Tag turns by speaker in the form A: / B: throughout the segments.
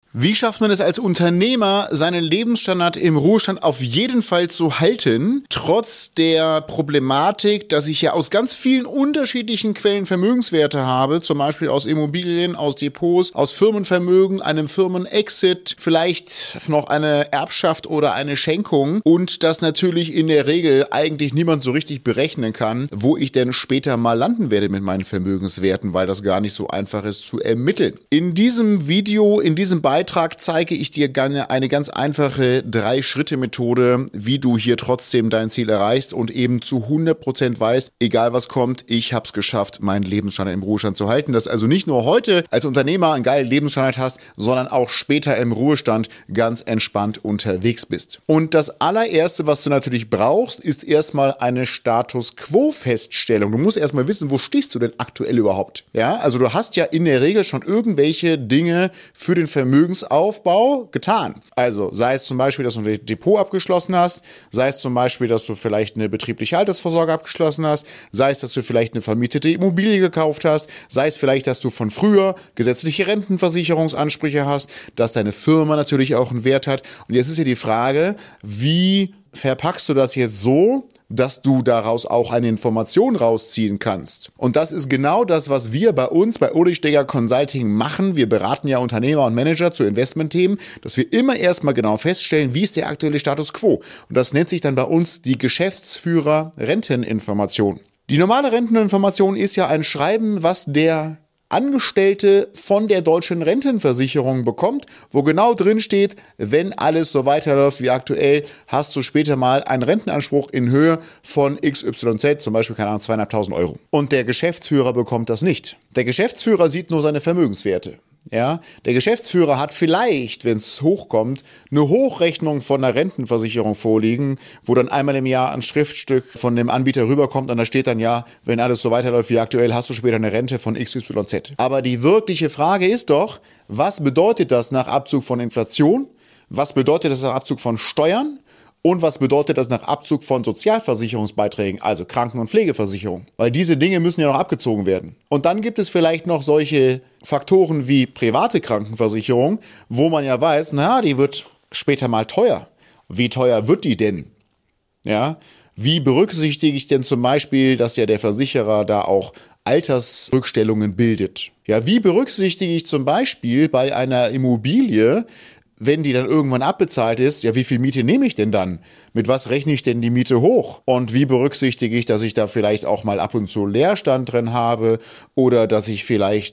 A: Wie schafft man es als Unternehmer, seinen Lebensstandard im Ruhestand auf jeden Fall zu halten, trotz der Problematik, dass ich ja aus ganz vielen unterschiedlichen Quellen Vermögenswerte habe, zum Beispiel aus Immobilien, aus Depots, aus Firmenvermögen, einem Firmenexit, vielleicht noch eine Erbschaft oder eine Schenkung und das natürlich in der Regel eigentlich niemand so richtig berechnen kann, wo ich denn später mal landen werde mit meinen Vermögenswerten, weil das gar nicht so einfach ist zu ermitteln. In diesem Video, in diesem Beitrag zeige ich dir gerne eine ganz einfache 3-Schritte-Methode, wie du hier trotzdem dein Ziel erreichst und eben zu 100% weißt, egal was kommt, ich habe es geschafft, meinen Lebensstandard im Ruhestand zu halten. Dass also nicht nur heute als Unternehmer einen geilen Lebensstandard hast, sondern auch später im Ruhestand ganz entspannt unterwegs bist. Und das allererste, was du natürlich brauchst, ist erstmal eine Status-Quo-Feststellung. Du musst erstmal wissen, wo stehst du denn aktuell überhaupt? Ja, also du hast ja in der Regel schon irgendwelche Dinge für den Vermögensaufbau getan. Also sei es zum Beispiel, dass du ein Depot abgeschlossen hast, sei es zum Beispiel, dass du vielleicht eine betriebliche Altersvorsorge abgeschlossen hast, sei es, dass du vielleicht eine vermietete Immobilie gekauft hast, sei es vielleicht, dass du von früher gesetzliche Rentenversicherungsansprüche hast, dass deine Firma natürlich auch einen Wert hat. Und jetzt ist hier die Frage, wie verpackst du das jetzt so, dass du daraus auch eine Information rausziehen kannst? Und das ist genau das, was wir bei uns bei Ulrich Stegger Consulting machen. Wir beraten ja Unternehmer und Manager zu Investmentthemen, dass wir immer erstmal genau feststellen, wie ist der aktuelle Status quo. Und das nennt sich dann bei uns die Geschäftsführer-Renteninformation. Die normale Renteninformation ist ja ein Schreiben, was der Angestellte von der deutschen Rentenversicherung bekommt, wo genau drin steht, wenn alles so weiterläuft wie aktuell, hast du später mal einen Rentenanspruch in Höhe von XYZ, zum Beispiel, keine Ahnung, 2.500 Euro. Und der Geschäftsführer bekommt das nicht. Der Geschäftsführer sieht nur seine Vermögenswerte. Ja, der Geschäftsführer hat vielleicht, wenn es hochkommt, eine Hochrechnung von einer Rentenversicherung vorliegen, wo dann einmal im Jahr ein Schriftstück von dem Anbieter rüberkommt und da steht dann, ja, wenn alles so weiterläuft wie aktuell, hast du später eine Rente von XYZ. Aber die wirkliche Frage ist doch, was bedeutet das nach Abzug von Inflation? Was bedeutet das nach Abzug von Steuern? Und was bedeutet das nach Abzug von Sozialversicherungsbeiträgen, also Kranken- und Pflegeversicherung? Weil diese Dinge müssen ja noch abgezogen werden. Und dann gibt es vielleicht noch solche Faktoren wie private Krankenversicherung, wo man ja weiß, na, die wird später mal teuer. Wie teuer wird die denn? Ja, wie berücksichtige ich denn zum Beispiel, dass ja der Versicherer da auch Altersrückstellungen bildet? Ja, wie berücksichtige ich zum Beispiel bei einer Immobilie, wenn die dann irgendwann abbezahlt ist, ja, wie viel Miete nehme ich denn dann? Mit was rechne ich denn die Miete hoch? Und wie berücksichtige ich, dass ich da vielleicht auch mal ab und zu Leerstand drin habe oder dass ich vielleicht,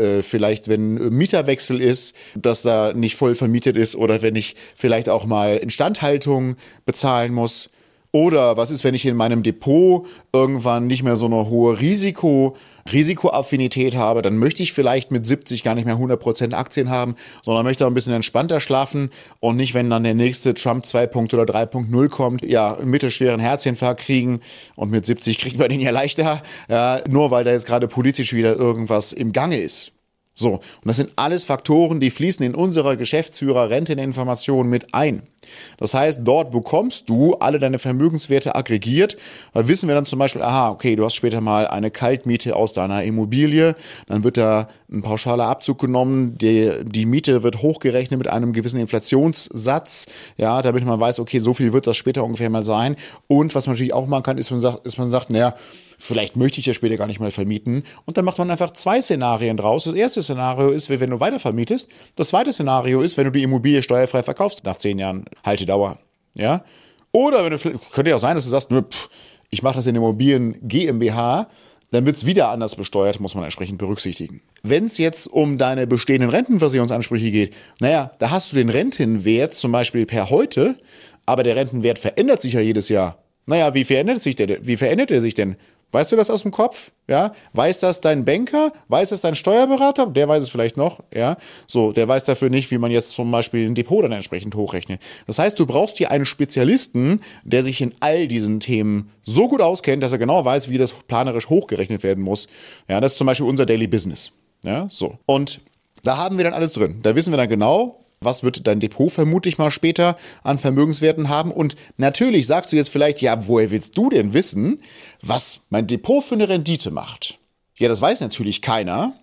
A: wenn Mieterwechsel ist, dass da nicht voll vermietet ist oder wenn ich vielleicht auch mal Instandhaltung bezahlen muss? Oder was ist, wenn ich in meinem Depot irgendwann nicht mehr so eine hohe Risikoaffinität habe, dann möchte ich vielleicht mit 70 gar nicht mehr 100% Aktien haben, sondern möchte auch ein bisschen entspannter schlafen und nicht, wenn dann der nächste Trump 2.0 oder 3.0 kommt, ja, einen mittelschweren Herzinfarkt kriegen und mit 70 kriegt man den ja leichter, ja, nur weil da jetzt gerade politisch wieder irgendwas im Gange ist. So, und das sind alles Faktoren, die fließen in unserer Geschäftsführer-Renteninformation mit ein. Das heißt, dort bekommst du alle deine Vermögenswerte aggregiert. Da wissen wir dann zum Beispiel, aha, okay, du hast später mal eine Kaltmiete aus deiner Immobilie, dann wird da ein pauschaler Abzug genommen, die Miete wird hochgerechnet mit einem gewissen Inflationssatz, ja, damit man weiß, okay, so viel wird das später ungefähr mal sein. Und was man natürlich auch machen kann, ist, man sagt, naja, vielleicht möchte ich ja später gar nicht mal vermieten. Und dann macht man einfach 2 Szenarien draus. Das erste Szenario ist, wenn du weiter vermietest. Das zweite Szenario ist, wenn du die Immobilie steuerfrei verkaufst, nach 10 Jahren Haltedauer. Ja? Oder könnte ja auch sein, dass du sagst, ich mache das in Immobilien GmbH, dann wird es wieder anders besteuert, muss man entsprechend berücksichtigen. Wenn es jetzt um deine bestehenden Rentenversicherungsansprüche geht, naja, da hast du den Rentenwert zum Beispiel per heute, aber der Rentenwert verändert sich ja jedes Jahr. Naja, wie verändert er sich denn? Weißt du das aus dem Kopf? Ja? Weiß das dein Banker? Weiß das dein Steuerberater? Der weiß es vielleicht noch. Ja? So, der weiß dafür nicht, wie man jetzt zum Beispiel ein Depot dann entsprechend hochrechnet. Das heißt, du brauchst hier einen Spezialisten, der sich in all diesen Themen so gut auskennt, dass er genau weiß, wie das planerisch hochgerechnet werden muss. Ja, das ist zum Beispiel unser Daily Business. Ja, so. Und da haben wir dann alles drin. Da wissen wir dann genau, was wird dein Depot vermutlich mal später an Vermögenswerten haben? Und natürlich sagst du jetzt vielleicht, ja, woher willst du denn wissen, was mein Depot für eine Rendite macht? Ja, das weiß natürlich keiner,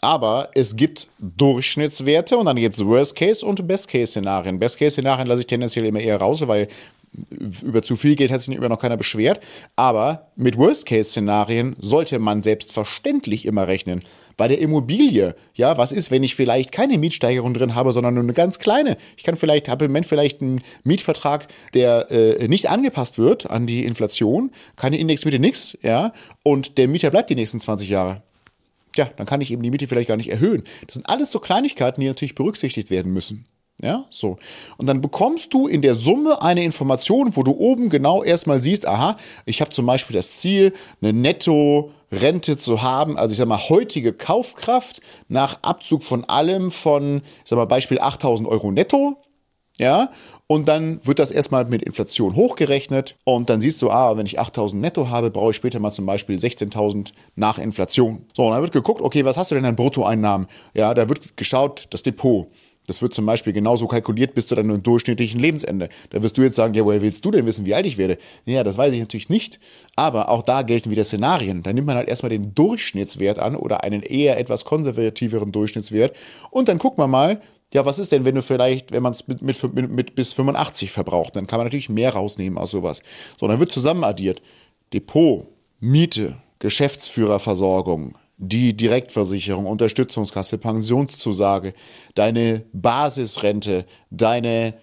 A: Aber es gibt Durchschnittswerte und dann gibt es Worst-Case- und Best-Case-Szenarien. Best-Case-Szenarien lasse ich tendenziell immer eher raus, weil über zu viel Geld hat sich immer noch keiner beschwert. Aber mit Worst-Case-Szenarien sollte man selbstverständlich immer rechnen. Bei der Immobilie, ja, was ist, wenn ich vielleicht keine Mietsteigerung drin habe, sondern nur eine ganz kleine? Habe im Moment vielleicht einen Mietvertrag, der nicht angepasst wird an die Inflation, keine Indexmiete, nix, ja, und der Mieter bleibt die nächsten 20 Jahre. Ja, dann kann ich eben die Miete vielleicht gar nicht erhöhen. Das sind alles so Kleinigkeiten, die natürlich berücksichtigt werden müssen. Ja, so. Und dann bekommst du in der Summe eine Information, wo du oben genau erstmal siehst, aha, ich habe zum Beispiel das Ziel, eine Netto-Rente zu haben, also ich sag mal, heutige Kaufkraft nach Abzug von allem von, ich sag mal, Beispiel 8.000 Euro netto. Ja, und dann wird das erstmal mit Inflation hochgerechnet und dann siehst du, wenn ich 8.000 netto habe, brauche ich später mal zum Beispiel 16.000 nach Inflation. So, und dann wird geguckt, okay, was hast du denn an Bruttoeinnahmen? Ja, da wird geschaut, das Depot. Das wird zum Beispiel genauso kalkuliert bis zu deinem durchschnittlichen Lebensende. Da wirst du jetzt sagen, ja, woher willst du denn wissen, wie alt ich werde? Ja, das weiß ich natürlich nicht. Aber auch da gelten wieder Szenarien. Da nimmt man halt erstmal den Durchschnittswert an oder einen eher etwas konservativeren Durchschnittswert. Und dann guckt man mal, ja, was ist denn, wenn man es mit bis 85 verbraucht? Dann kann man natürlich mehr rausnehmen aus sowas. So, dann wird zusammen addiert. Depot, Miete, Geschäftsführerversorgung, die Direktversicherung, Unterstützungskasse, Pensionszusage, deine Basisrente, dein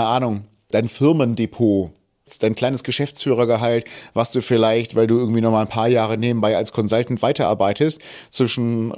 A: Firmendepot, dein kleines Geschäftsführergehalt, was du vielleicht, weil du irgendwie noch mal ein paar Jahre nebenbei als Consultant weiterarbeitest, zwischen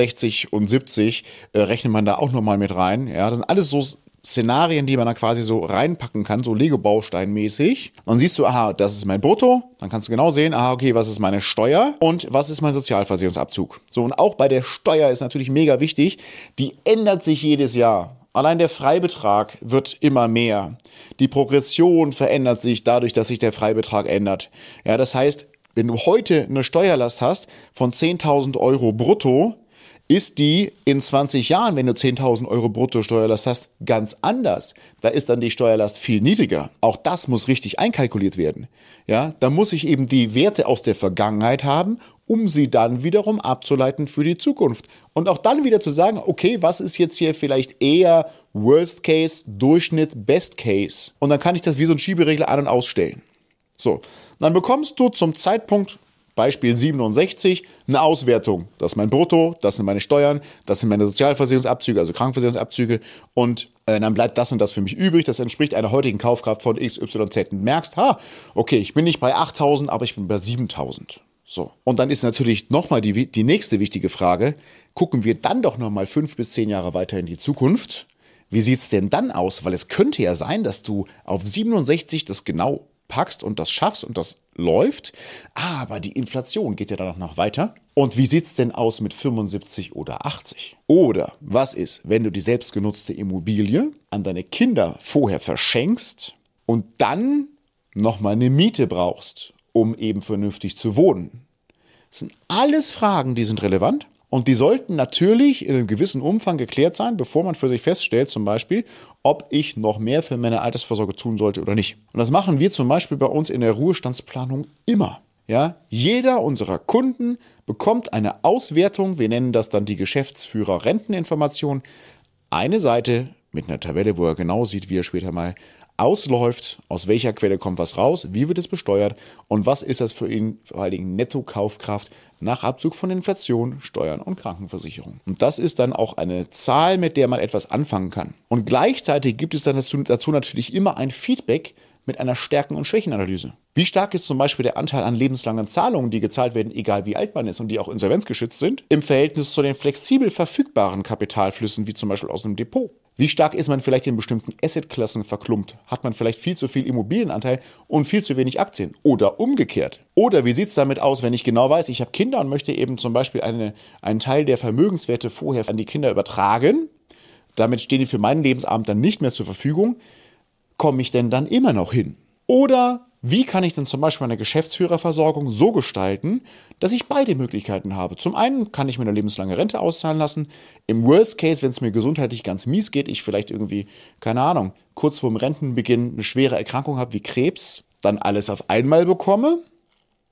A: 65 und 70, rechnet man da auch noch mal mit rein. Ja, das sind alles so Szenarien, die man da quasi so reinpacken kann, so Lego-Baustein-mäßig. Dann siehst du, aha, das ist mein Brutto. Dann kannst du genau sehen, aha, okay, was ist meine Steuer und was ist mein Sozialversicherungsabzug. So, und auch bei der Steuer ist natürlich mega wichtig, die ändert sich jedes Jahr. Allein der Freibetrag wird immer mehr. Die Progression verändert sich dadurch, dass sich der Freibetrag ändert. Ja, das heißt, wenn du heute eine Steuerlast hast von 10.000 Euro brutto, ist die in 20 Jahren, wenn du 10.000 Euro Brutto-Steuerlast hast, ganz anders. Da ist dann die Steuerlast viel niedriger. Auch das muss richtig einkalkuliert werden. Ja, da muss ich eben die Werte aus der Vergangenheit haben, um sie dann wiederum abzuleiten für die Zukunft. Und auch dann wieder zu sagen, okay, was ist jetzt hier vielleicht eher Worst Case, Durchschnitt, Best Case? Und dann kann ich das wie so ein Schieberegler an- und ausstellen. So, dann bekommst du zum Zeitpunkt Beispiel 67, eine Auswertung. Das ist mein Brutto, das sind meine Steuern, das sind meine Sozialversicherungsabzüge, also Krankenversicherungsabzüge und dann bleibt das und das für mich übrig. Das entspricht einer heutigen Kaufkraft von XYZ. Und merkst, okay, ich bin nicht bei 8.000, aber ich bin bei 7.000. So. Und dann ist natürlich nochmal die nächste wichtige Frage, gucken wir dann doch nochmal 5 bis 10 Jahre weiter in die Zukunft. Wie sieht es denn dann aus? Weil es könnte ja sein, dass du auf 67 das genau packst und das schaffst und das läuft, aber die Inflation geht ja dann noch weiter. Und wie sieht es denn aus mit 75 oder 80? Oder was ist, wenn du die selbstgenutzte Immobilie an deine Kinder vorher verschenkst und dann nochmal eine Miete brauchst, um eben vernünftig zu wohnen? Das sind alles Fragen, die sind relevant. Und die sollten natürlich in einem gewissen Umfang geklärt sein, bevor man für sich feststellt, zum Beispiel, ob ich noch mehr für meine Altersvorsorge tun sollte oder nicht. Und das machen wir zum Beispiel bei uns in der Ruhestandsplanung immer. Ja, jeder unserer Kunden bekommt eine Auswertung, wir nennen das dann die Geschäftsführer-Renteninformation, eine Seite mit einer Tabelle, wo er genau sieht, wie er später mal ausläuft, aus welcher Quelle kommt was raus, wie wird es besteuert und was ist das für ihn vor allen Dingen Netto-Kaufkraft nach Abzug von Inflation, Steuern und Krankenversicherung. Und das ist dann auch eine Zahl, mit der man etwas anfangen kann. Und gleichzeitig gibt es dann dazu natürlich immer ein Feedback mit einer Stärken- und Schwächenanalyse. Wie stark ist zum Beispiel der Anteil an lebenslangen Zahlungen, die gezahlt werden, egal wie alt man ist und die auch insolvenzgeschützt sind, im Verhältnis zu den flexibel verfügbaren Kapitalflüssen, wie zum Beispiel aus einem Depot? Wie stark ist man vielleicht in bestimmten Assetklassen verklumpt? Hat man vielleicht viel zu viel Immobilienanteil und viel zu wenig Aktien? Oder umgekehrt? Oder wie sieht es damit aus, wenn ich genau weiß, ich habe Kinder und möchte eben zum Beispiel einen Teil der Vermögenswerte vorher an die Kinder übertragen? Damit stehen die für meinen Lebensabend dann nicht mehr zur Verfügung. Komme ich denn dann immer noch hin? Oder wie kann ich denn zum Beispiel meine Geschäftsführerversorgung so gestalten, dass ich beide Möglichkeiten habe? Zum einen kann ich mir eine lebenslange Rente auszahlen lassen. Im Worst Case, wenn es mir gesundheitlich ganz mies geht, ich vielleicht irgendwie, keine Ahnung, kurz vorm Rentenbeginn eine schwere Erkrankung habe wie Krebs, dann alles auf einmal bekomme.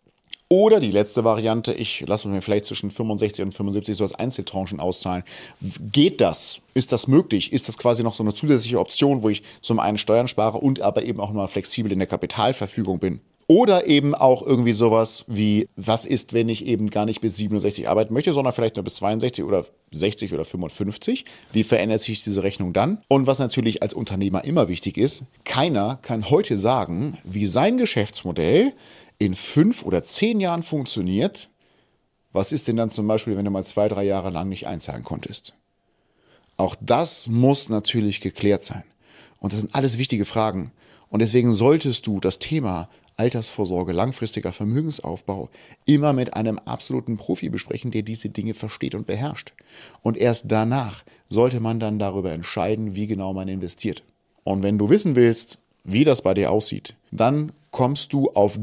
A: Oder die letzte Variante, ich lasse mir vielleicht zwischen 65 und 75 so als Einzeltranchen auszahlen. Geht das? Ist das möglich? Ist das quasi noch so eine zusätzliche Option, wo ich zum einen Steuern spare und aber eben auch mal flexibel in der Kapitalverfügung bin? Oder eben auch irgendwie sowas wie, was ist, wenn ich eben gar nicht bis 67 arbeiten möchte, sondern vielleicht nur bis 62 oder 60 oder 55? Wie verändert sich diese Rechnung dann? Und was natürlich als Unternehmer immer wichtig ist, keiner kann heute sagen, wie sein Geschäftsmodell in 5 oder 10 Jahren funktioniert. Was ist denn dann zum Beispiel, wenn du mal 2, 3 Jahre lang nicht einzahlen konntest? Auch das muss natürlich geklärt sein. Und das sind alles wichtige Fragen. Und deswegen solltest du das Thema Altersvorsorge, langfristiger Vermögensaufbau immer mit einem absoluten Profi besprechen, der diese Dinge versteht und beherrscht. Und erst danach sollte man dann darüber entscheiden, wie genau man investiert. Und wenn du wissen willst, wie das bei dir aussieht, dann kommst du auf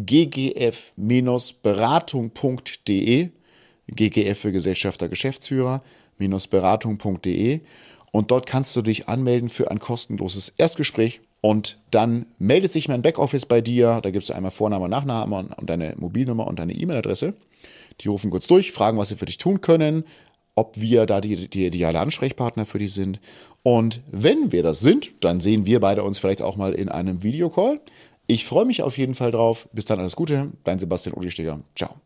A: ggf-beratung.de, GGF für Gesellschafter Geschäftsführer, -beratung.de, und dort kannst du dich anmelden für ein kostenloses Erstgespräch und dann meldet sich mein Backoffice bei dir, da gibst du einmal Vorname, Nachname und deine Mobilnummer und deine E-Mail-Adresse. Die rufen kurz durch, fragen, was sie für dich tun können, ob wir da die ideale Ansprechpartner für dich sind. Und wenn wir das sind, dann sehen wir beide uns vielleicht auch mal in einem Videocall. Ich freue mich auf jeden Fall drauf. Bis dann, alles Gute. Dein Sebastian Uli Steger. Ciao.